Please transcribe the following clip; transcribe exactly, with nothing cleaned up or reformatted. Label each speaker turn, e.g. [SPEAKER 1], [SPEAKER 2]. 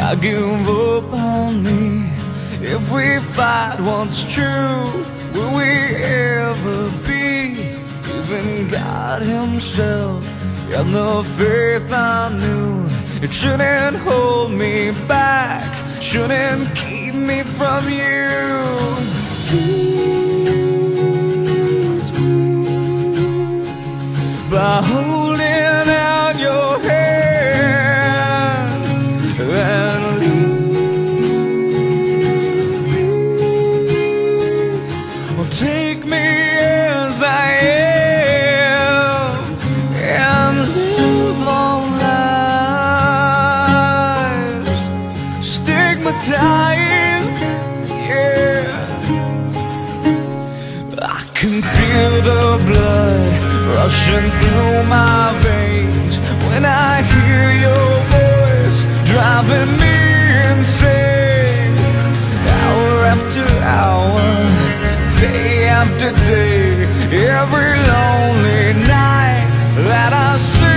[SPEAKER 1] I give up on me. If we fight what's true, will we ever be? Even God himself and the faith I knew, it shouldn't hold me back, shouldn't keep me from you. Tease me by holding out your hand and leave me, or take me as I am and live all lives stigmatized. Yeah, I can feel the blood rushing through my veins when I hear your voice driving me insane. Hour after hour, day after day, every lonely night that I sleep,